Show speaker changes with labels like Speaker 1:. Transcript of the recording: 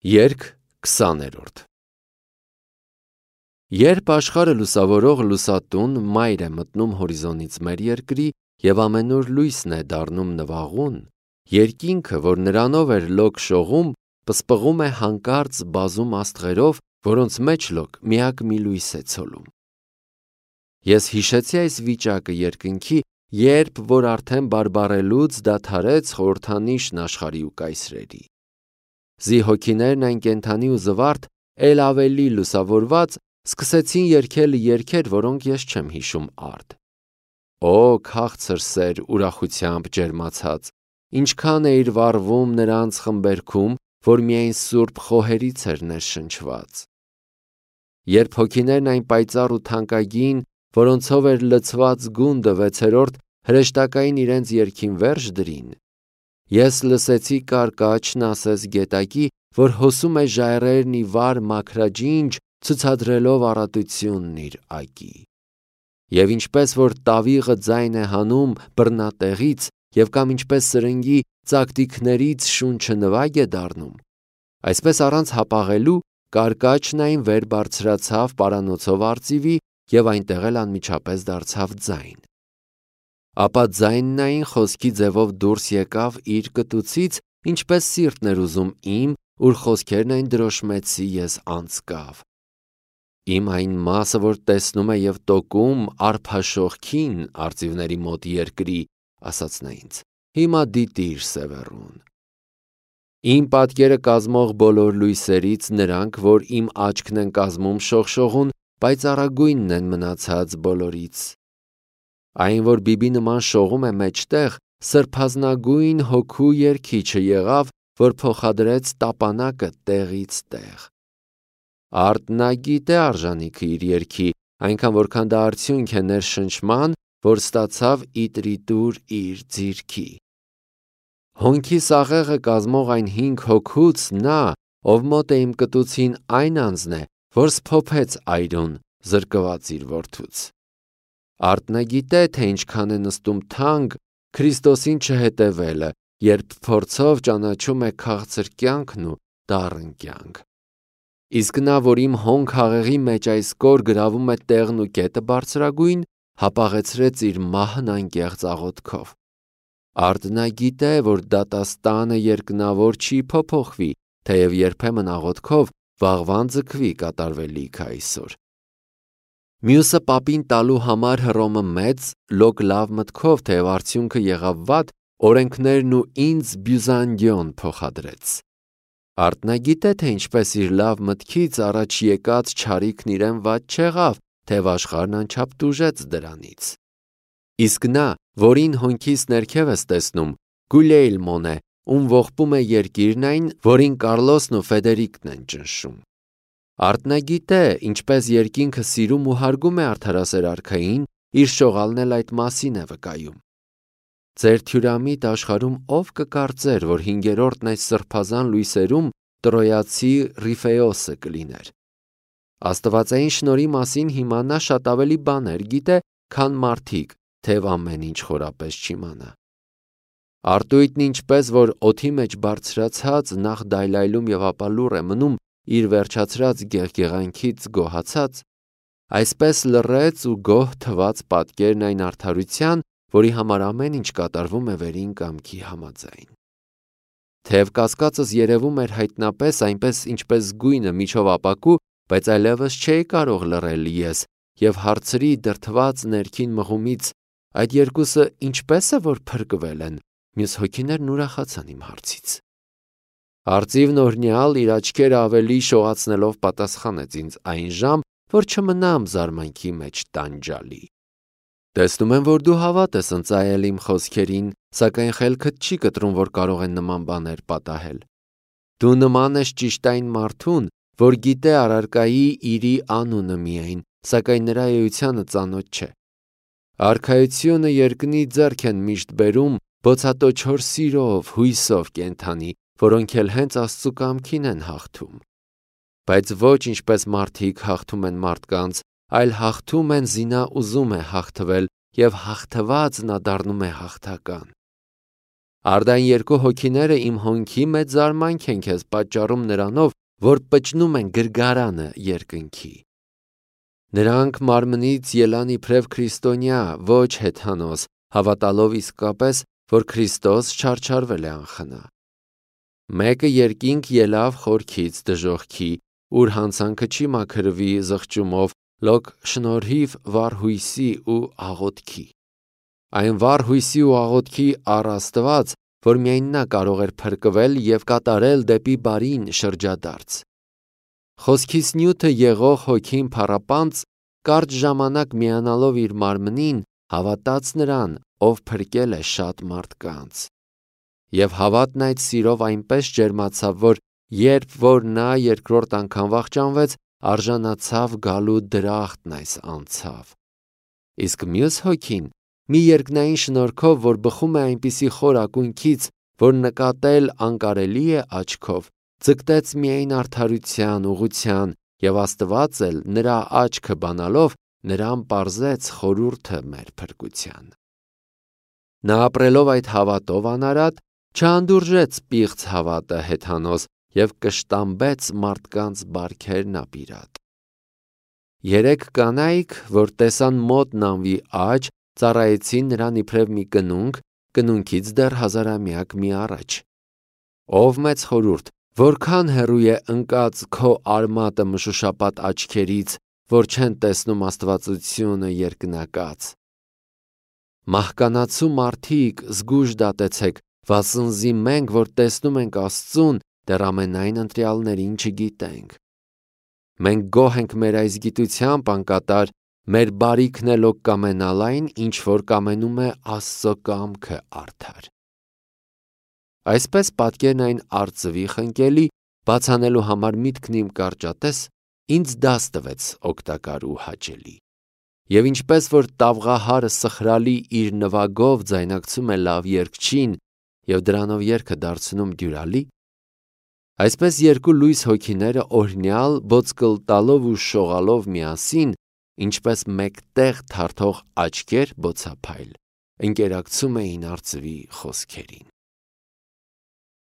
Speaker 1: Երգ 20-րդ Երբ աշխարհը լուսավորող լուսատուն մայր է մտնում հորիզոնից մեր երկրի և ամենուր լույսն է դառնում նվաղուն, երկինքը, որ նրանով էր լոկ շողում, պսպղում է հանկարծ բազում աստղերով, որոնց մեջ լոկ միակ մի լույս է ցոլում։ Ես հիշեցի այս վիճակը երկնքի, երբ որ արդեն բարբառելուց դադարեց խորհրդանիշն աշխարհի ու կայսրերի։ Զի հոգիներն այն կենդանի ու զվարթ, էլ ավելի լուսավորված, սկսեցին երգել երգեր, որոնք ես չեմ հիշում արդ։ Օ քաղցր սեր ուրախությամբ ջերմացած, ինչքան էիր վառվում նրանց խմբերքում, որ միայն սուրբ խոհերից էր ներշնչված։ Երբ հոգիներն այն պայծառ ու թանկագին, որոնցով էր լցված գունդը վեցերորդ հրեշտակային իրենց երգին վերջ դրին, ես լսեցի կարկաչն ասես գետակի, որ հոսում է ժայռերն ի վար մաքրաջինջ, ցուցադրելով առատությունն իր ակի։ Եվ ինչպես որ տավիղը ձայն է հանում բռնատեղից, և կամ ինչպես սրնգի ծակտիքներից շունչը նվագ է դառնում, այսպես առանց հապաղելու կարկաչն այն վեր բարձրացավ պարանոցով արծիվի և այնտեղ էլ անմիջապես դարձավ ձայն։ Ապա ձայնն այն խոսքի ձևով դուրս եկավ իր կտուցից, ինչպես սիրտն էր ուզում իմ, ուր խոսքերն այն դրոշմեցի ես անցկավ։ Իմ այն մասը, որ տեսնում է և տոկում արփաշոխքին արծիվների մոտ երկրի, ասաց նա ինձ, հիմա դիտիր Սևեռուն։ Իմ պատկերը կազմող բոլոր լույսերից նրանք, որ իմ աչքն են կազմում շողշողուն, պայծառագույնն են մնացած բոլորից։ Այն, որ բիբի նման շողում է մեջտեղ, սրբազնագույն հոգու երգիչը եղավ, որ փոխադրեց տապանակը տեղից տեղ։ Արդ նա գիտե արժանիքը իր երգի, այնքան որքան դա արդյունք է ներշնչման, որ ստացավ իտրիտուր իր ձիրքի։ Հոնքի սաղեղը կազմող այն 5 հոգուց նա, ով մոտ է իմ կտուցին, այն անձն է, որ սփոփեց այրուն, զրկված իր որդուց։ Արդ նա գիտե, թե ինչքան է նստում թանկ Քրիստոսին չհետևելը, երբ փորձով ճանաչում է քաղցր կյանքն ու դառն կյանք։ Իսկ նա, որ իմ հոնք հաղեղի մեջ այս կոր գրավում է տեղն ու կետը բարձրագույն, հապաղեցրեց իր մահն անկեղծ աղոթքով։ Արդ նա գիտե, որ դատաստանը երկնավոր չի փոփոխվի, թեև երբեմն աղոթքով վաղվան ձգվի կատարվելիքը այսօր։ Մյուսը պապին տալու համար Հռոմը մեծ, լոկ լավ մտքով, թեև արդյունքը եղավ վատ, օրենքներն ու ինձ Բյուզանդիոն փոխադրեց։ Արդ նա գիտե, թե ինչպես իր լավ մտքից առաջ եկած չարիքն իրեն վատ չեղավ, թեև աշխարհն անչափ տուժեց դրանից։ Իսկ նա, որին հոնքիս ներքև ես տեսնում, Գուլիելմոն է, ում ողբում է երկիրն այն, որին Կարլոսն ու Ֆեդերիկն են ճնշում։ Արդ նա գիտե, ինչպես երկինքը սիրում ու հարգում է արդարասեր արքային, իր շողալն էլ այդ մասին է վկայում։ Ձեր թյուրամիտ աշխարհում ով կկարծեր, որ 5-րդն այս սրբազան լույսերում տրոյացի Ռիֆեոսը կլիներ։ Աստվածային շնորհի մասին հիմա նա շատ ավելի բաներ գիտե, քան մարդիկ, թեև ամեն ինչ խորապես չիմանա։ Արտույտն ինչպես որ օդի մեջ բարձրացած, նախ դայլայլում և ապա լուռ է մնում իր վերջացրած գեղգեղանքից գոհացած, այսպես լռեց ու գոհ թվաց պատկերն այն արդարության, որի համար ամեն ինչ կատարվում է վերին կամքի համաձայն։ Թեև կասկածս երևում էր հայտնապես այնպես ինչպես գույնը միջով ապակու, բայց այլևս չէի կարող լռել ես և հարցրի դրդված ներքին մղումից, այդ երկուսը ինչպես է որ փրկվել են, մյուս հոգիներն ուրախացան իմ հարցից։ Արծիվն օրհնյալ իր աչքերը ավելի շողացնելով պատասխանեց ինձ այն ժամ, որ չմնամ զարմանքի մեջ տանջալի։ Տեսնում եմ, որ դու հավատ ես ընծայել իմ խոսքերին, սակայն խելքդ չի կտրում, որ կարող են նման բաներ պատահել։ Դու նման ես ճիշտ այն մարդուն, որ գիտե առարկայի իրի անունը միայն, սակայն նրա էությանը ծանոթ չէ։ Արքայությունը երկնի ձեռք են միշտ բերում բոցատոչոր սիրով, հույսով կենդանի, որոնք էլ հենց Աստծու կամքին են հաղթում։ Բայց ոչ ինչպես մարդիկ հաղթում են մարդկանց, այլ հաղթում են զի նա ուզում է հաղթվել և հաղթված նա դառնում է հաղթական։ Արդայն երկու հոգիները իմ հոնքի մեծ զարմանք են քեզ պատճառում նրանով, որ պճնում են գրգարանը երկնքի։ Նրանք մարմնից ելան իբրև քրիստոնյա, ոչ հեթանոս, հավատալով իսկապես, որ Քրիստոս չարչարվել է անխնա։ Մեկը երկինք ելավ խորքից դժոխքի, ուր հանցանքը չի մաքրվի զղջումով, լոկ շնորհիվ վառ հույսի ու աղոթքի։ Այն վառ հույսի ու աղոթքի առ Աստված, որ միայն նա կարող էր փրկվել և կատարել դեպի բարին շրջադարձ։ Խոսքիս նյութը եղող հոգին փառապանծ, կարճ ժամանակ միանալով իր մարմնին, հավատաց նրան, ով փրկել է շատ մարդկանց։ Եվ հավատն այդ սիրով այնպես ջերմացավ, որ երբ որ նա երկրորդ անգամ վախճանվեց, արժանացավ գալու դրախտն այս անցավ։ Իսկ մյուս հոգին, մի երկնային շնորհքով, որ բխում է այնպիսի խոր ակունքից, որ նկատել անկարելի է աչքով, ձգտեց միայն արդարության, ուղղության, և Աստված էլ նրա աչքը բանալով նրան պարզեց խորհուրդը մեր փրկության։ Նա ապրելով այդ հավատով անարատ, չհանդուրժեց պիղծ հավատը հեթանոս և կշտամբեց մարդկանց բարքերն ապիրատ։ 3 կանայք, որ տեսան մոտ նանվի աճ, ծառայեցին նրան իբրև մի կնունք, կնունքից դեռ հազարամյակ մի առաջ։ Ով մեծ խորհուրդ, որքան հեռու է ընկած քո արմատը մշուշապատ աչքերից, որ չեն տեսնում աստվածությունը երկնակած։ Մահկանացու մարդիկ, զգույշ դատեցեք, վասնզի մենք, որ տեսնում ենք Աստծուն, դեռ ամենայն ընտրյալներին չգիտենք։ Մենք գոհ ենք մեր այս գիտությամբ անկատար, մեր բարիքն էլ կամենալ այն, ինչ որ կամենում է Աստծո կամքը արդար։ Այսպես պատկերն այն արծվի խնկելի, բացանելու համար միտքն իմ կարճատես, ինձ դաս տվեց օգտակար ու հաճելի։ Եվ ինչպես որ տավղահարը սխրալի իր նվագով ձայնակցում է լավ երգչին և դրանով երգը դարձնում դյուրալի, այսպես երկու լույս հոգիները օրհնյալ ոսկլ տալով ու շողալով միասին, ինչպես մեկտեղ թարթող աչքեր բոցափայլ, ընկերակցում էին արծվի խոսքերին։